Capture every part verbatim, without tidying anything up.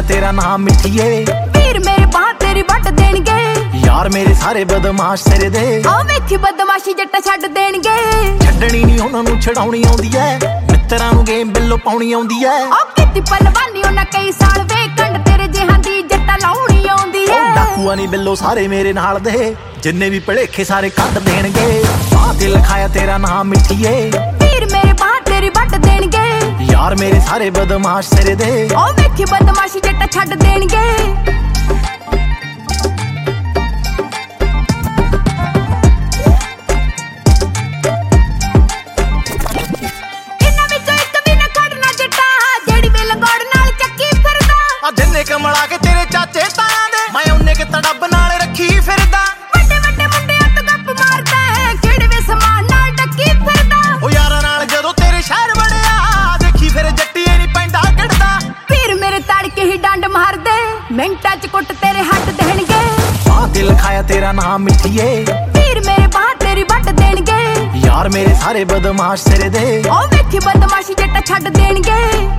तेरा नाम मिठिए ਵੀਰ ਮੇਰੇ ਬਾਹ ਤੇਰੀ ਵੱਟ ਦੇਣਗੇ यार मेरे सारे बदमाश तेरे दे ਆ ਵੇਖੀ ਬਦਮਾਸ਼ੀ ਜੱਟਾ ਛੱਡ ਦੇਣਗੇ ਛੱਡਣੀ ਨਹੀਂ ਉਹਨਾਂ ਨੂੰ ਛਡਾਉਣੀ ਆਉਂਦੀ ਐ ਮਿੱਤਰਾਂ ਨੂੰ ਗੇਮ ਬਿੱਲੋ ਪਾਉਣੀ ਆਉਂਦੀ ਐ ਆ ਕੀਤੀ ਪਲਵਾਨੀ ਉਹਨਾਂ ਕਈ ਸਾਲ ਵੇਖਣ ਤੇਰੇ ਜਿਹਾਂ ਦੀ ਜੱਟਾ ਲਾਉਣੀ ਆਉਂਦੀ ਐ ਡਾਕੂਆਂ ਨਹੀਂ ਬਿੱਲੋ ਸਾਰੇ ਮੇਰੇ ਨਾਲ ਦੇ ਜਿੰਨੇ ਵੀ ਭਲੇਖੇ ਸਾਰੇ ਕੱਢ ਦੇਣਗੇ ਬਾਹ ਤੇ ਲਿਖਾਇਆ ਤੇਰਾ ਨਾਮ ਮਿੱਠੀਏ ਵੀਰ ਮੇਰੇ ਬਾਹ ਤੇਰੀ ਵੱਟ ਦੇਣਗੇ यार मेरे सारे बदमाश तेरे दे ओ वेखी बदमाशी जट्टा छड्ड देणगे इन्हां विचों इक भी ना खड़ना जट्टा जेड़ी वे लंगोड़ नाल चक्की फिरदा आ जिन्ने कमला के तेरे चाचे तायां दे मैं उन्ने के तड़ब नाल रखी फिरदा ਵੱਡੇ ਵੱਡੇ ਮੁੰਡਿਆਂ ਤੋਂ ਗੱਪ ਮਾਰਦਾ ਹੈ ਕਿਹੜੇ ਵੇ ਸਮਾਨ ਨਾਲ ਡੱਕੀ ਫਿਰਦਾ ओ यारां नाल जदों तेरे शहर वड़िया देखी फिर जट्टीए नहीं पैंदा कटदा ਵੀਰ ਮੇਰੇ ਤੜਕੇ ਹੀ ਡੰਡ ਮਾਰਦੇ ਮਿੰਟਾਂ ਚ ਕੁੱਟ ਤੇਰੇ ਹੱਟ ਦੇਣਗੇ ਬਾਹ ਤੇ ਲਿਖਾਇਆ ਤੇਰਾ ਨਾਮ ਮਿੱਠੀਏ ਵੀਰ ਮੇਰੇ ਬਾਹ ਤੇਰੀ ਵੱਟ ਦੇਣਗੇ यार मेरे सारे बदमाश तेरे दे ओ वेखी बदमाशी जट्टा छड्ड देणगे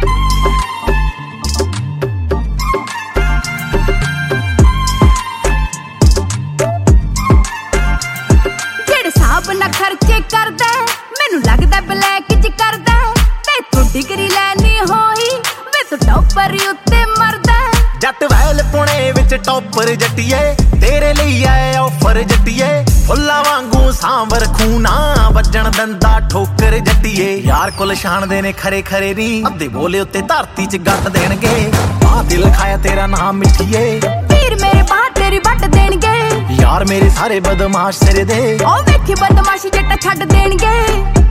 ਜਿਹੜੇ ਸਾਬ ਨਾ ਖਰਚੇ ਕਰਦਾ ਮੈਨੂੰ ਲੱਗਦਾ ਬਲੈਕ ਚ ਕਰਦਾ ਤੇ ਤੂੰ ਡਿਗਰੀ ਲੈਣੀ ਹੋਈ ਵੇ ਤੂੰ ਟੌਪਰ ਉੱਤੇ ਮਰਦਾ ਜੱਟ ਵੈਲ ਪੁਣੇ ਵਿੱਚ ਟੌਪਰ ਜੱਟੀਏ ਤੇਰੇ ਲਈ ਆਏ ਆਫਰ ਜੱਟੀਏ ਫੁੱਲਾਂ ਵਾਂਗੂ ਸਾਂਵਰ ਖੂਨਾ ਵੱਜਣ ਦੰਦਾ ਠੋਕਰ ਜੱਟੀਏ ਯਾਰ ਕੁਲ ਸ਼ਾਨ ਦੇ ਨੇ ਖਰੇ ਖਰੇ ਨਹੀਂ ਅੱਧੇ ਬੋਲੇ ਉੱਤੇ ਧਰਤੀ 'ਚ ਗੱਟ ਦੇਣਗੇ ਬਾਹ ਤੇ ਲਿਖਾਇਆ ਤੇਰਾ ਨਾਮ ਮਿੱਠੀਏ ਵੀਰ ਮੇਰੇ ਬਾਹ ਤੇਰੀ ਵੱਟ ਦੇਣਗੇ यार मेरे सारे बदमाश तेरे दे ओ वेखी बदमाशी जट्टा छड्ड देणगे